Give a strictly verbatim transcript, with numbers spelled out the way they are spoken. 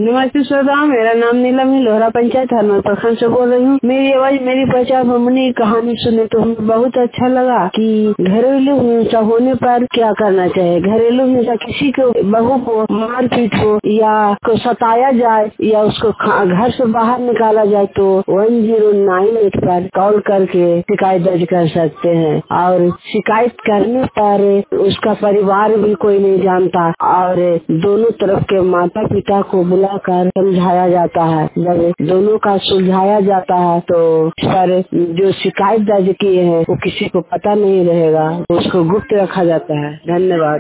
नमस्ते श्रोता, मेरा नाम नीलम है, लोहरा पंचायत हरनौर प्रखंड से बोल रही हूँ। मेरी आवाज मेरी पहचान हमने कहानी सुने तो हमें बहुत अच्छा लगा कि घरेलू हिंसा होने पर क्या करना चाहिए। घरेलू हिंसा किसी को बहू को मारपीट हो या को सताया जाए या उसको घर से बाहर निकाला जाए तो वन जीरो नाइन एट पर कॉल करके शिकायत दर्ज कर सकते हैं। और शिकायत करने पर उसका परिवार भी कोई नहीं जानता और दोनों तरफ के माता पिता को बुलाकर समझाया जाता है। जब दोनों का सुलझाया जाता है तो सर जो शिकायत दर्ज किए हैं वो किसी को पता नहीं रहेगा, उसको गुप्त रखा जाता है। धन्यवाद।